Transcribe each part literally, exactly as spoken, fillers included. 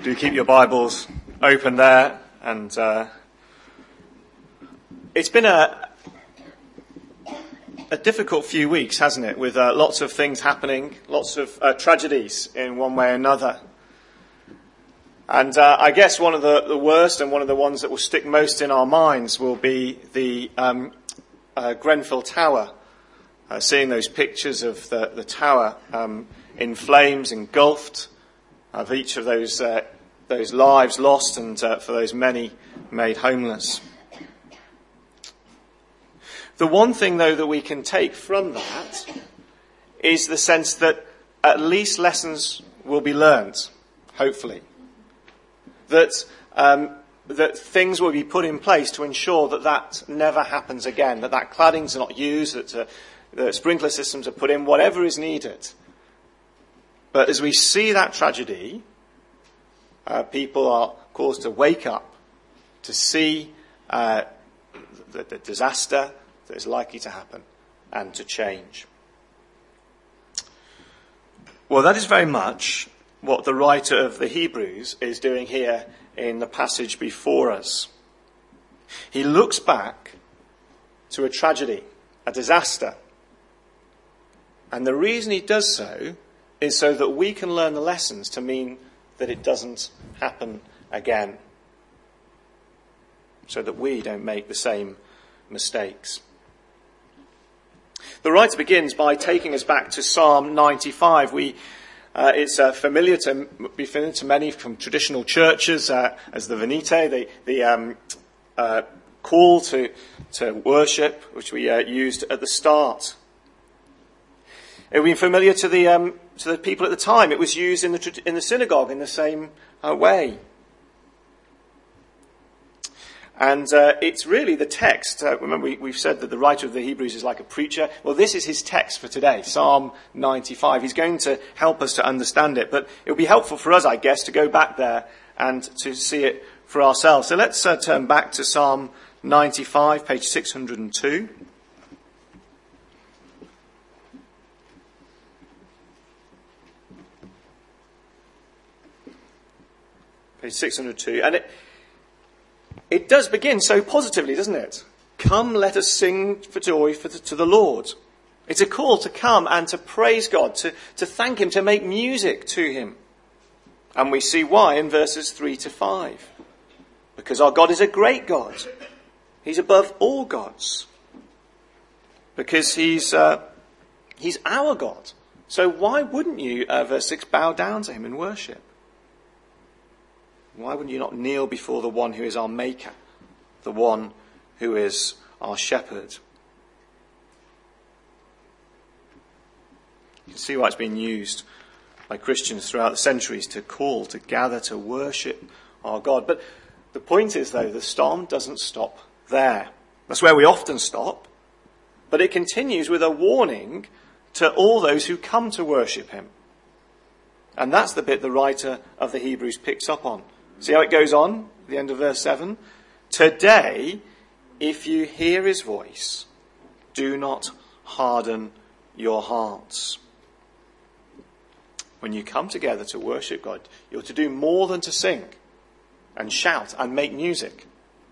Do keep your Bibles open there. And uh, it's been a a difficult few weeks, hasn't it? With uh, lots of things happening, lots of uh, tragedies in one way or another. And uh, I guess one of the, the worst and one of the ones that will stick most in our minds will be the um, uh, Grenfell Tower. Uh, seeing those pictures of the, the tower um, in flames, engulfed, of each of those uh, those lives lost, and uh, for those many made homeless. The one thing, though, that we can take from that is the sense that at least lessons will be learned, hopefully. That um, that things will be put in place to ensure that that never happens again, that that cladding's not used, that uh, the sprinkler systems are put in, whatever is needed. But as we see that tragedy, uh, people are caused to wake up, to see uh, the, the disaster that is likely to happen, and to change. Well, that is very much what the writer of the Hebrews is doing here in the passage before us. He looks back to a tragedy, a disaster. And the reason he does so is so that we can learn the lessons to mean that it doesn't happen again. So that we don't make the same mistakes. The writer begins by taking us back to Psalm ninety-five. We, uh, it's uh, familiar to be familiar to many from traditional churches uh, as the Venite, the, the um, uh, call to to worship, which we uh, used at the start. It would be familiar to the um, to the people at the time. It was used in the in the synagogue in the same uh, way. And uh, it's really the text. Uh, remember, we, we've said that the writer of the Hebrews is like a preacher. Well, this is his text for today, Psalm ninety-five. He's going to help us to understand it. But it would be helpful for us, I guess, to go back there and to see it for ourselves. So let's uh, turn back to Psalm ninety-five, page six hundred two. Page six hundred two. And it... It does begin so positively, doesn't it? Come, let us sing for joy for the, to the Lord. It's a call to come and to praise God, to, to thank him, to make music to him. And we see why in verses three to five. Because our God is a great God. He's above all gods. Because he's uh, he's our God. So why wouldn't you, uh, verse six, bow down to him in worship? Why would you not kneel before the one who is our maker, the one who is our shepherd? You can see why it's been used by Christians throughout the centuries to call, to gather, to worship our God. But the point is, though, the psalm doesn't stop there. That's where we often stop. But it continues with a warning to all those who come to worship him. And that's the bit the writer of the Hebrews picks up on. See how it goes on at the end of verse seven? Today, if you hear his voice, do not harden your hearts. When you come together to worship God, you're to do more than to sing and shout and make music.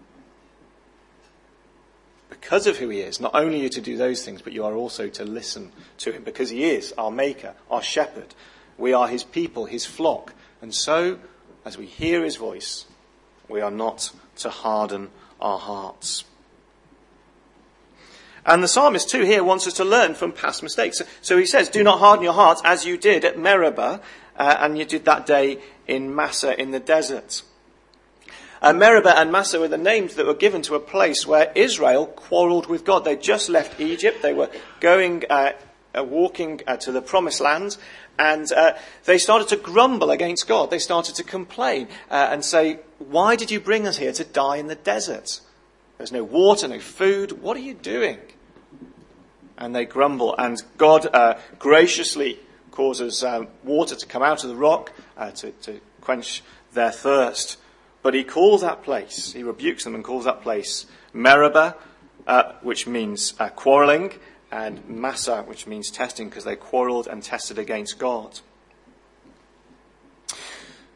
Because of who he is, not only are you to do those things, but you are also to listen to him, because he is our maker, our shepherd. We are his people, his flock. And so, as we hear his voice, we are not to harden our hearts. And the psalmist too here wants us to learn from past mistakes. So he says, do not harden your hearts as you did at Meribah, uh, and you did that day in Massah in the desert. Uh, Meribah and Massah were the names that were given to a place where Israel quarrelled with God. They'd just left Egypt. They were going, uh, uh, walking uh, to the promised land. And uh, they started to grumble against God. They started to complain uh, and say, why did you bring us here to die in the desert? There's no water, no food. What are you doing? And they grumble. And God uh, graciously causes uh, water to come out of the rock uh, to, to quench their thirst. But he calls that place, he rebukes them and calls that place Meribah, uh, which means uh, quarrelling, and Massah, which means testing, because they quarrelled and tested against God.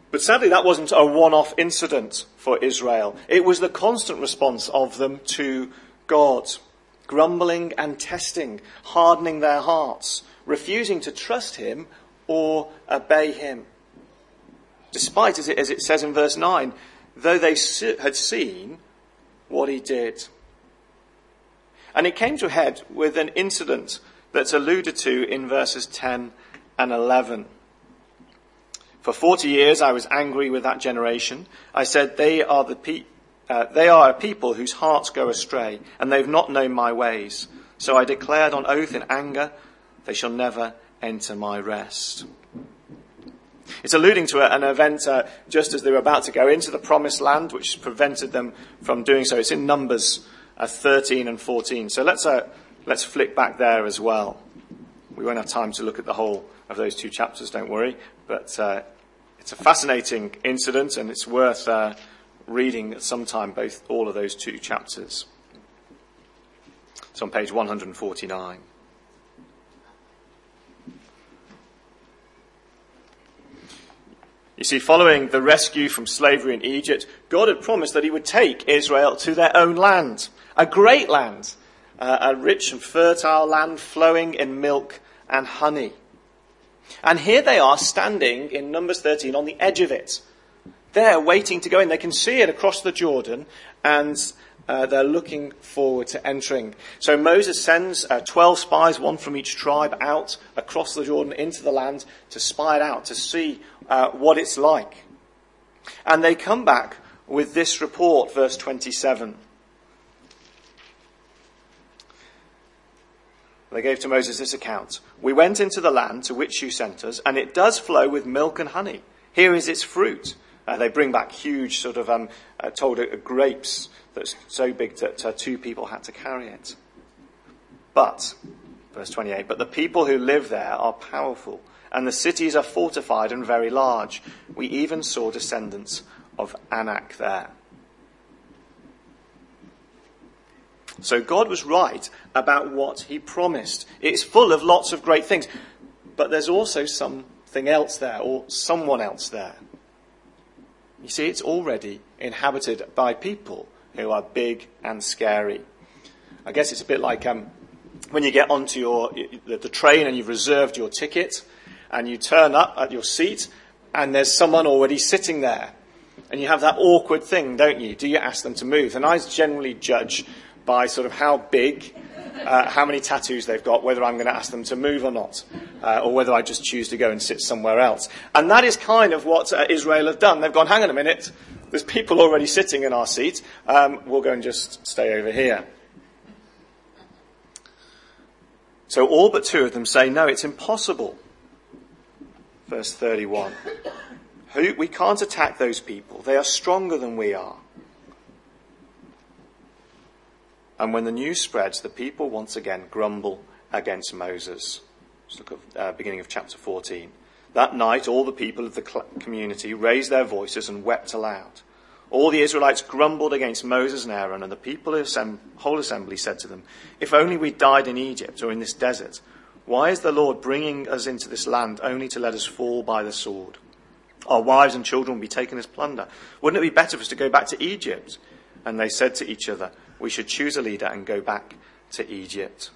But sadly, that wasn't a one-off incident for Israel. It was the constant response of them to God, grumbling and testing, hardening their hearts, refusing to trust him or obey him. Despite, as it, as it says in verse nine, though they had seen what he did. And it came to a head with an incident that's alluded to in verses ten and eleven. For forty years I was angry with that generation. I said, they are the pe- uh, they are a people whose hearts go astray, and they've not known my ways. So I declared on oath in anger, they shall never enter my rest. It's alluding to an event uh, just as they were about to go into the promised land, which prevented them from doing so. It's in Numbers uh, thirteen and fourteen. So let's uh, let's flick back there as well. We won't have time to look at the whole of those two chapters, don't worry. But uh, it's a fascinating incident, and it's worth uh, reading at some time, both all of those two chapters. It's on page one hundred forty-nine. You see, following the rescue from slavery in Egypt, God had promised that he would take Israel to their own land, a great land, uh, a rich and fertile land flowing in milk and honey. And here they are standing in Numbers thirteen on the edge of it. They're waiting to go in. They can see it across the Jordan, and uh, they're looking forward to entering. So Moses sends uh, twelve spies, one from each tribe, out across the Jordan into the land to spy it out, to see uh, what it's like. And they come back with this report, verse twenty-seven. They gave to Moses this account. We went into the land to which you sent us, and it does flow with milk and honey. Here is its fruit. Uh, they bring back huge sort of, um, uh, told uh, grapes that's so big that uh, two people had to carry it. But, verse twenty-eight, but the people who live there are powerful, and the cities are fortified and very large. We even saw descendants of Anak there. So God was right about what he promised. It's full of lots of great things. But there's also something else there, or someone else there. You see, it's already inhabited by people who are big and scary. I guess it's a bit like um, when you get onto your the, the train and you've reserved your ticket, and you turn up at your seat, and there's someone already sitting there. And you have that awkward thing, don't you? Do you ask them to move? And I generally judge by sort of how big, uh, how many tattoos they've got, whether I'm going to ask them to move or not, uh, or whether I just choose to go and sit somewhere else. And that is kind of what uh, Israel have done. They've gone, hang on a minute, there's people already sitting in our seat, um, we'll go and just stay over here. So all but two of them say, no, it's impossible. Verse thirty-one. Who, we can't attack those people. They are stronger than we are. And when the news spreads, the people once again grumble against Moses. Let's look at the uh, beginning of chapter fourteen. That night, all the people of the cl- community raised their voices and wept aloud. All the Israelites grumbled against Moses and Aaron, and the people of the whole assembly said to them, if only we died in Egypt or in this desert. Why is the Lord bringing us into this land only to let us fall by the sword? Our wives and children will be taken as plunder. Wouldn't it be better for us to go back to Egypt? And they said to each other, we should choose a leader and go back to Egypt.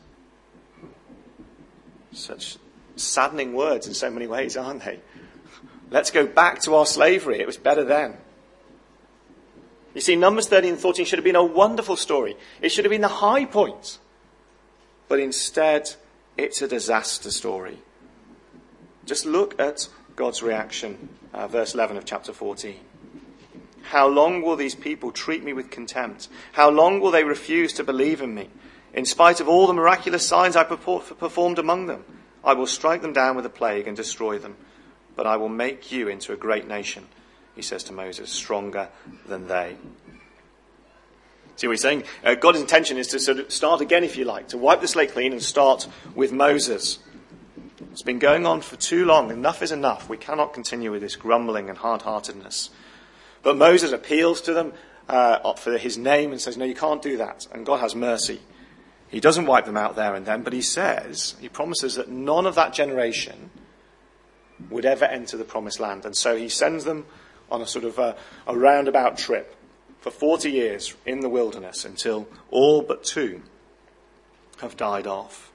Such saddening words in so many ways, aren't they? Let's go back to our slavery. It was better then. You see, Numbers thirteen and fourteen should have been a wonderful story. It should have been the high point. But instead, it's a disaster story. Just look at God's reaction, uh, verse eleven of chapter fourteen. How long will these people treat me with contempt? How long will they refuse to believe in me? In spite of all the miraculous signs I performed among them, I will strike them down with a plague and destroy them. But I will make you into a great nation, he says to Moses, stronger than they. See what he's saying? Uh, God's intention is to sort of start again, if you like, to wipe the slate clean and start with Moses. It's been going on for too long. Enough is enough. We cannot continue with this grumbling and hard-heartedness. But Moses appeals to them uh, for his name and says, no, you can't do that. And God has mercy. He doesn't wipe them out there and then, but he says, he promises that none of that generation would ever enter the promised land. And so he sends them on a sort of a, a roundabout trip for forty years in the wilderness until all but two have died off.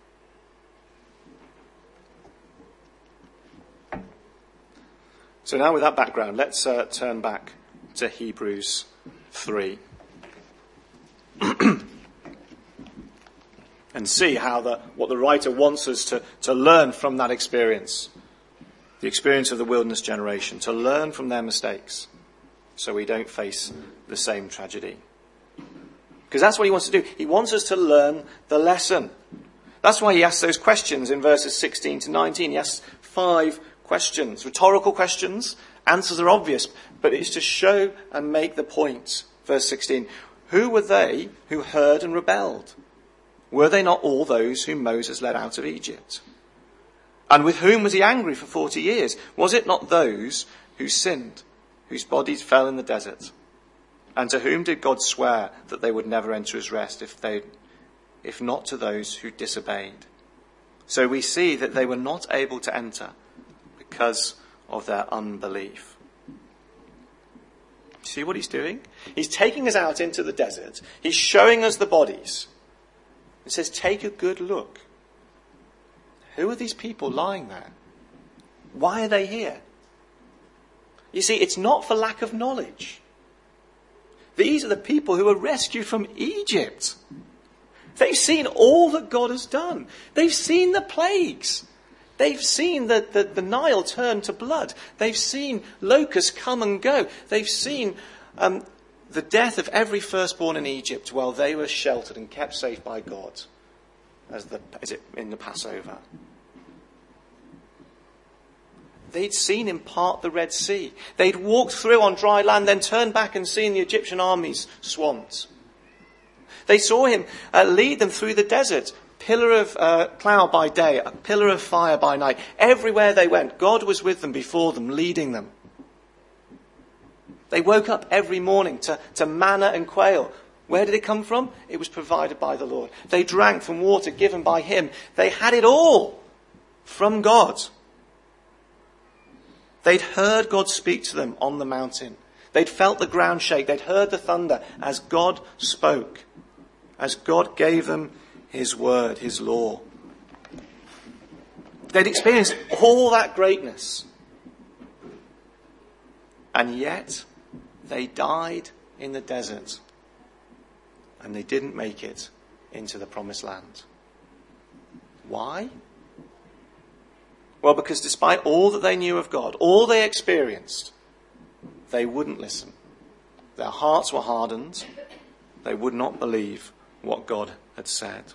So now with that background, let's uh, turn back to Hebrews three. And see how the, what the writer wants us to, to learn from that experience. The experience of the wilderness generation. To learn from their mistakes. So we don't face the same tragedy. Because that's what he wants to do. He wants us to learn the lesson. That's why he asks those questions in verses sixteen to nineteen. He asks five questions. Rhetorical questions. Answers are obvious. But it's to show and make the point. Verse sixteen. Who were they who heard and rebelled? Were they not all those whom Moses led out of Egypt? And with whom was he angry for forty years? Was it not those who sinned, whose bodies fell in the desert? And to whom did God swear that they would never enter his rest if they, if not to those who disobeyed? So we see that they were not able to enter because of their unbelief. See what he's doing? He's taking us out into the desert. He's showing us the bodies. It says, take a good look. Who are these people lying there? Why are they here? You see, it's not for lack of knowledge. These are the people who were rescued from Egypt. They've seen all that God has done. They've seen the plagues. They've seen the, the, the Nile turn to blood. They've seen locusts come and go. They've seen um, the death of every firstborn in Egypt while they were sheltered and kept safe by God as the as it in the Passover. They'd seen him part the Red Sea. They'd walked through on dry land, then turned back and seen the Egyptian armies swamped. They saw him uh, lead them through the desert, pillar of uh, cloud by day, a pillar of fire by night. Everywhere they went, God was with them, before them, leading them. They woke up every morning to, to manna and quail. Where did it come from? It was provided by the Lord. They drank from water given by him. They had it all from God. They'd heard God speak to them on the mountain. They'd felt the ground shake. They'd heard the thunder as God spoke, as God gave them his word, his law. They'd experienced all that greatness. And yet, they died in the desert. And they didn't make it into the promised land. Why? Well, because despite all that they knew of God, all they experienced, they wouldn't listen. Their hearts were hardened. They would not believe what God had said.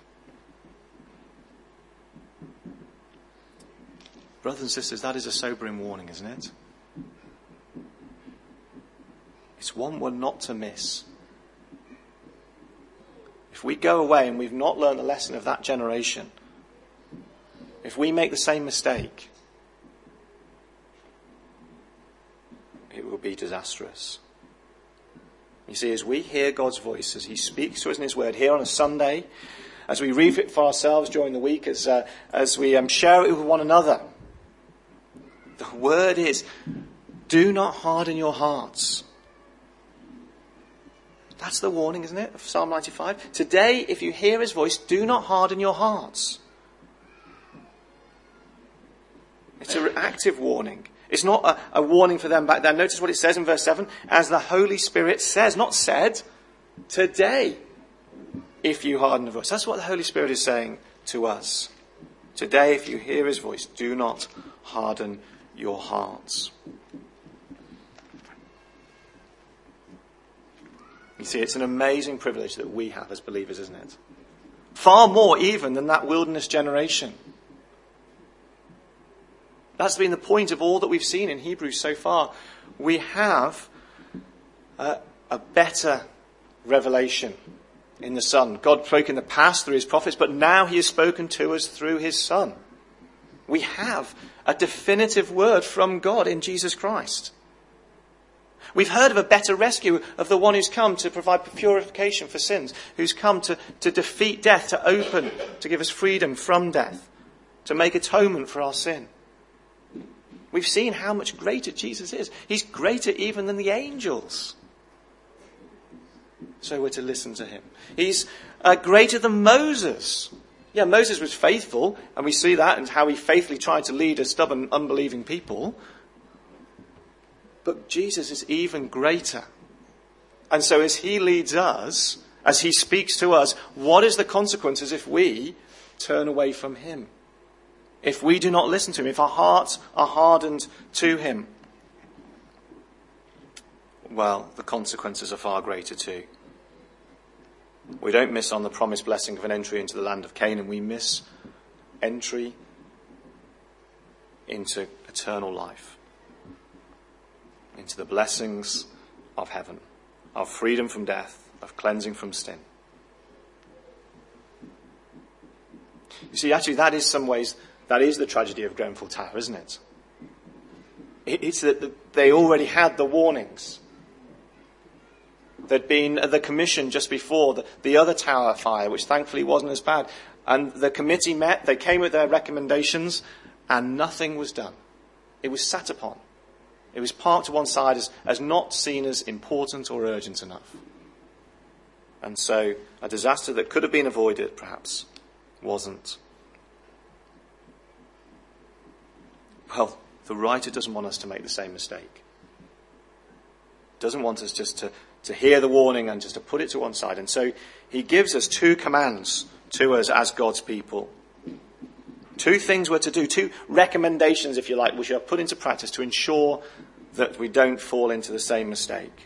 Brothers and sisters, that is a sobering warning, isn't it? It's one we're not to miss. If we go away and we've not learned the lesson of that generation, if we make the same mistake, it will be disastrous. You see, as we hear God's voice, as he speaks to us in his word here on a Sunday, as we read it for ourselves during the week, as uh, as we um, share it with one another, the word is, do not harden your hearts. That's the warning, isn't it, of Psalm ninety-five? Today, if you hear his voice, do not harden your hearts. It's an active warning. It's not a, a warning for them back then. Notice what it says in verse seven. As the Holy Spirit says, not said, today, if you harden the voice. That's what the Holy Spirit is saying to us. Today, if you hear his voice, do not harden your hearts. You see, it's an amazing privilege that we have as believers, isn't it? Far more even than that wilderness generation. That's been the point of all that we've seen in Hebrews so far. We have a, a better revelation in the Son. God spoke in the past through his prophets, but now he has spoken to us through his Son. We have a definitive word from God in Jesus Christ. We've heard of a better rescue of the one who's come to provide purification for sins, who's come to, to defeat death, to open, to give us freedom from death, to make atonement for our sin. We've seen how much greater Jesus is. He's greater even than the angels. So we're to listen to him. He's uh, greater than Moses. Yeah, Moses was faithful, and we see that and how he faithfully tried to lead a stubborn, unbelieving people. But Jesus is even greater. And so as he leads us, as he speaks to us, what is the consequences if we turn away from him? If we do not listen to him, if our hearts are hardened to him? Well, the consequences are far greater too. We don't miss on the promised blessing of an entry into the land of Canaan. We miss entry into eternal life, into the blessings of heaven, of freedom from death, of cleansing from sin. You see, actually, that is some ways, that is the tragedy of Grenfell Tower, isn't it? It's that they already had the warnings. There'd been the commission just before, the, the other tower fire, which thankfully wasn't as bad. And the committee met, they came with their recommendations, and nothing was done. It was sat upon. It was parked to one side as, as not seen as important or urgent enough. And so a disaster that could have been avoided, perhaps, wasn't. Well, the writer doesn't want us to make the same mistake. Doesn't want us just to, to hear the warning and just to put it to one side. And so he gives us two commands to us as God's people. Two things we're to do, two recommendations, if you like, which are put into practice to ensure that we don't fall into the same mistake.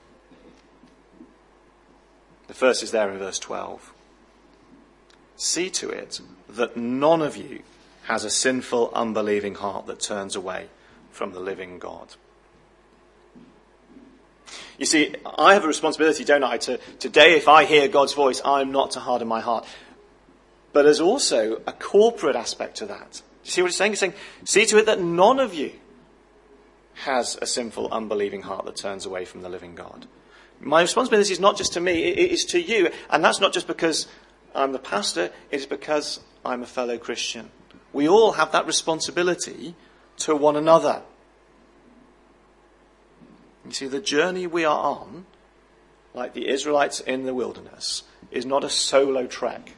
The first is there in verse twelve. See to it that none of you has a sinful, unbelieving heart that turns away from the living God. You see, I have a responsibility, don't I, to today, if I hear God's voice, I'm not to harden my heart. But there's also a corporate aspect to that. Do you see what he's saying? He's saying, see to it that none of you has a sinful, unbelieving heart that turns away from the living God. My responsibility is not just to me, it is to you. And that's not just because I'm the pastor, it is because I'm a fellow Christian. We all have that responsibility to one another. You see, the journey we are on, like the Israelites in the wilderness, is not a solo trek.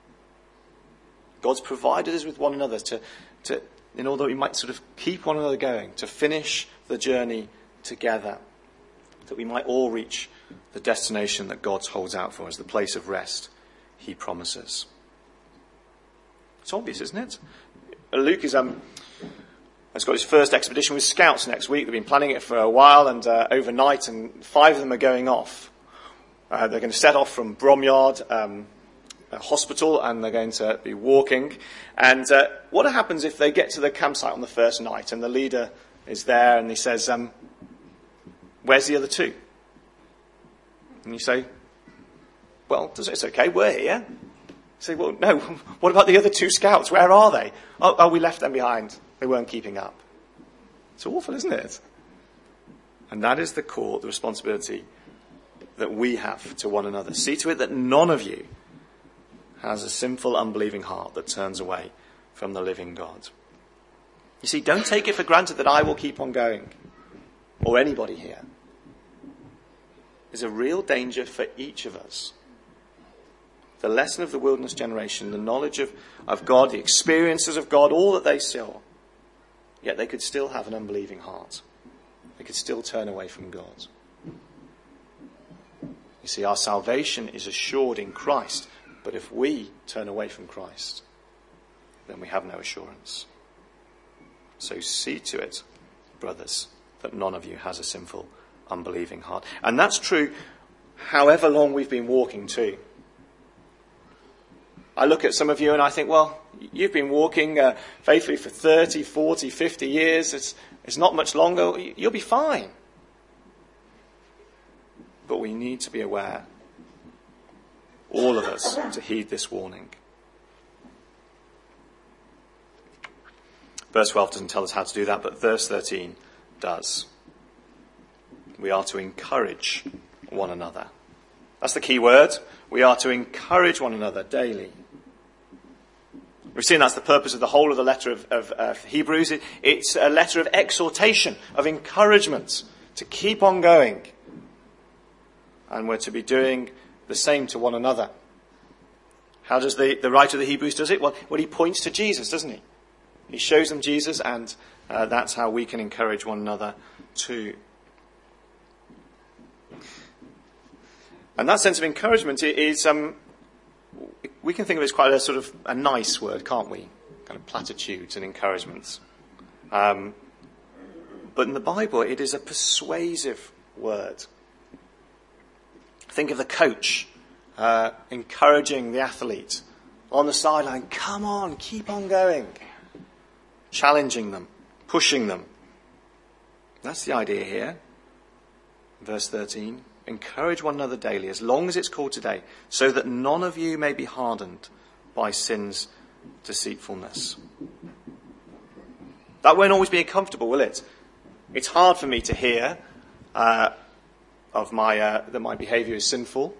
God's provided us with one another to, to, in order that we might sort of keep one another going, to finish the journey together, that we might all reach the destination that God holds out for us, the place of rest he promises. It's obvious, isn't it? Luke is, um, has got his first expedition with scouts next week. They've been planning it for a while and uh, overnight, and five of them are going off. Uh, they're going to set off from Bromyard um, Hospital, and they're going to be walking. And uh, what happens if they get to the campsite on the first night and the leader is there and he says, um, where's the other two? And you say, well, it's okay, we're here. You say, well, no, what about the other two scouts? Where are they? Oh, oh, we left them behind. They weren't keeping up. It's awful, isn't it? And that is the call, the responsibility that we have to one another. See to it that none of you has a sinful, unbelieving heart that turns away from the living God. You see, don't take it for granted that I will keep on going, or anybody here. There's a real danger for each of us. The lesson of the wilderness generation, the knowledge of, of God, the experiences of God, all that they saw, yet they could still have an unbelieving heart. They could still turn away from God. You see, our salvation is assured in Christ, but if we turn away from Christ, then we have no assurance. So see to it, brothers, that none of you has a sinful, unbelieving heart. And that's true however long we've been walking too. I look at some of you and I think, well, you've been walking uh, faithfully for thirty, forty, fifty years. It's, it's not much longer. You'll be fine. But we need to be aware, all of us, to heed this warning. Verse twelve doesn't tell us how to do that, but verse thirteen does. We are to encourage one another. That's the key word. We are to encourage one another daily. We've seen that's the purpose of the whole of the letter of, of uh, Hebrews. It, it's a letter of exhortation, of encouragement to keep on going. And we're to be doing the same to one another. How does the, the writer of the Hebrews does it? Well, well, he points to Jesus, doesn't he? He shows them Jesus, and uh, that's how we can encourage one another too. And that sense of encouragement is, um, we can think of it as quite a sort of a nice word, can't we? Kind of platitudes and encouragements. Um, but in the Bible, it is a persuasive word. Think of the coach uh, encouraging the athlete on the sideline. Come on, keep on going. Challenging them, pushing them. That's the idea here. Verse thirteen. Encourage one another daily, as long as it's called today, so that none of you may be hardened by sin's deceitfulness. That won't always be comfortable, will it? It's hard for me to hear uh, of my uh, that my behaviour is sinful.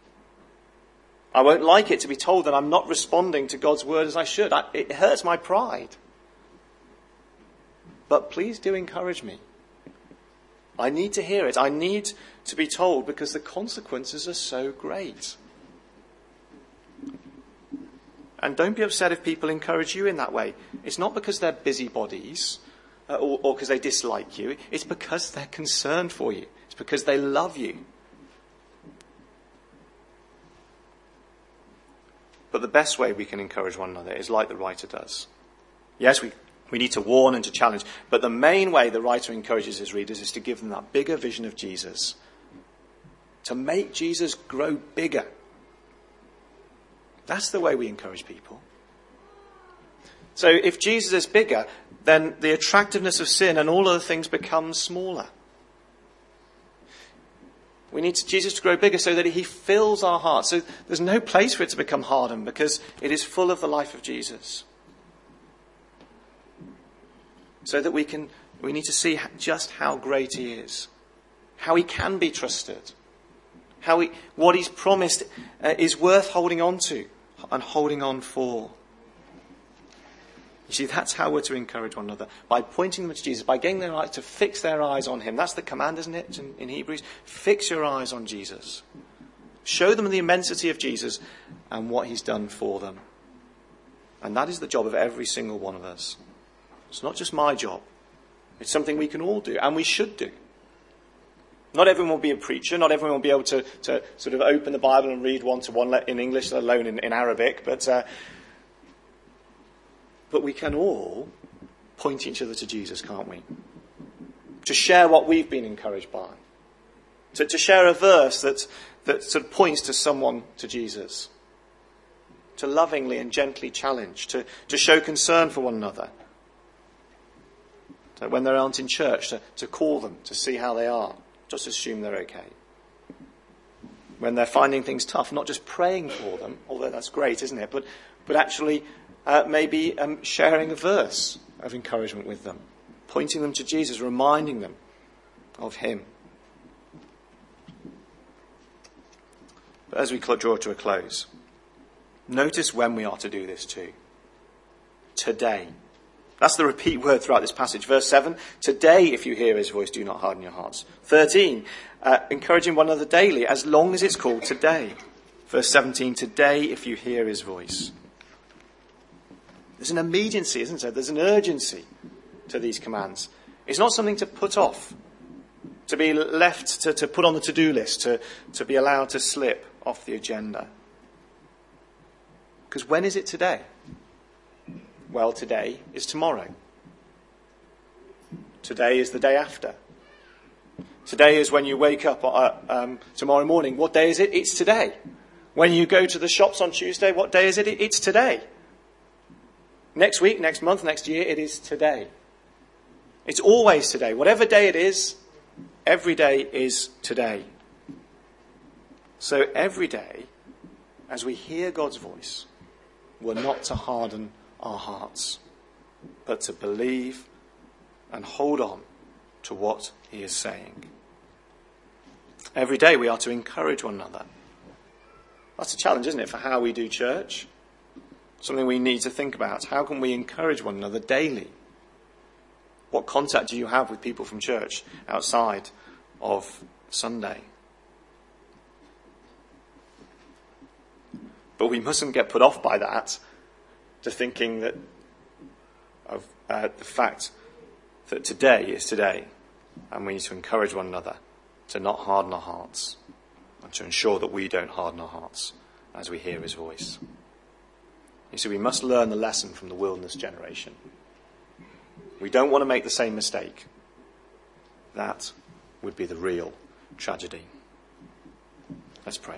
I won't like it to be told that I'm not responding to God's word as I should. I, it hurts my pride. But please do encourage me. I need to hear it. I need to be told, because the consequences are so great. And don't be upset if people encourage you in that way. It's not because they're busybodies uh, or, or because they dislike you. It's because they're concerned for you. It's because they love you. But the best way we can encourage one another is like the writer does. Yes, we We need to warn and to challenge. But the main way the writer encourages his readers is to give them that bigger vision of Jesus. To make Jesus grow bigger. That's the way we encourage people. So if Jesus is bigger, then the attractiveness of sin and all other things becomes smaller. We need Jesus to grow bigger so that he fills our hearts. So there's no place for it to become hardened, because it is full of the life of Jesus. So that we can, we need to see just how great he is, how he can be trusted, how he, what he's promised uh, is worth holding on to and holding on for. You see, that's how we're to encourage one another, by pointing them to Jesus, by getting their eyes to fix their eyes on him. That's the command, isn't it, in, in Hebrews? Fix your eyes on Jesus. Show them the immensity of Jesus and what he's done for them. And that is the job of every single one of us. It's not just my job. It's something we can all do, and we should do. Not everyone will be a preacher. Not everyone will be able to, to sort of open the Bible and read one-to-one in English, let alone in, in Arabic. But, uh, but we can all point each other to Jesus, can't we? To share what we've been encouraged by. To, to share a verse that, that sort of points to someone to Jesus. To lovingly and gently challenge. To, to show concern for one another. When they aren't in church, to, to call them, to see how they are. Just assume they're okay. When they're finding things tough, not just praying for them, although that's great, isn't it? But, but actually uh, maybe um, sharing a verse of encouragement with them. Pointing them to Jesus, reminding them of him. But as we draw to a close, notice when we are to do this too. Today. That's the repeat word throughout this passage. Verse seven, today if you hear his voice, do not harden your hearts. thirteen, uh, encouraging one another daily, as long as it's called today. Verse seventeen, today if you hear his voice. There's an immediacy, isn't there? There's an urgency to these commands. It's not something to put off, to be left to, to put on the to-do list, to, to be allowed to slip off the agenda. Because when is it today? Well, today is tomorrow. Today is the day after. Today is when you wake up uh, um, tomorrow morning. What day is it? It's today. When you go to the shops on Tuesday, what day is it? It's today. Next week, next month, next year, it is today. It's always today. Whatever day it is, every day is today. So every day, as we hear God's voice, we're not to harden our hearts, but to believe and hold on to what he is saying. Every day we are to encourage one another. That's a challenge, isn't it, for how we do church? Something we need to think about. How can we encourage one another daily? What contact do you have with people from church outside of Sunday? But we mustn't get put off by that, to thinking that of uh, the fact that today is today, and we need to encourage one another to not harden our hearts, and to ensure that we don't harden our hearts as we hear his voice. You see, we must learn the lesson from the wilderness generation. We don't want to make the same mistake. That would be the real tragedy. Let's pray.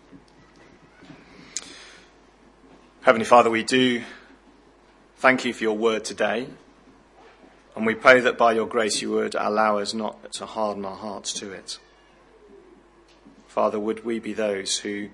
Heavenly Father, we do thank you for your word today. And we pray that by your grace you would allow us not to harden our hearts to it. Father, would we be those who,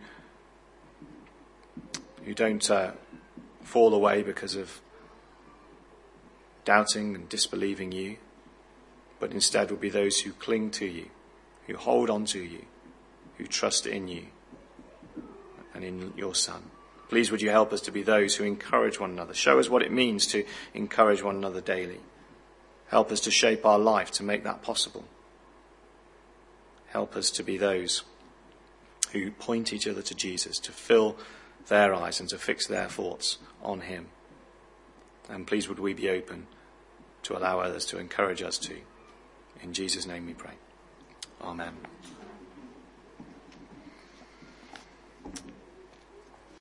who don't uh, fall away because of doubting and disbelieving you, but instead would be those who cling to you, who hold on to you, who trust in you and in your Son. Please would you help us to be those who encourage one another. Show us what it means to encourage one another daily. Help us to shape our life to make that possible. Help us to be those who point each other to Jesus, to fill their eyes and to fix their thoughts on him. And please would we be open to allow others to encourage us too. In Jesus' name we pray. Amen.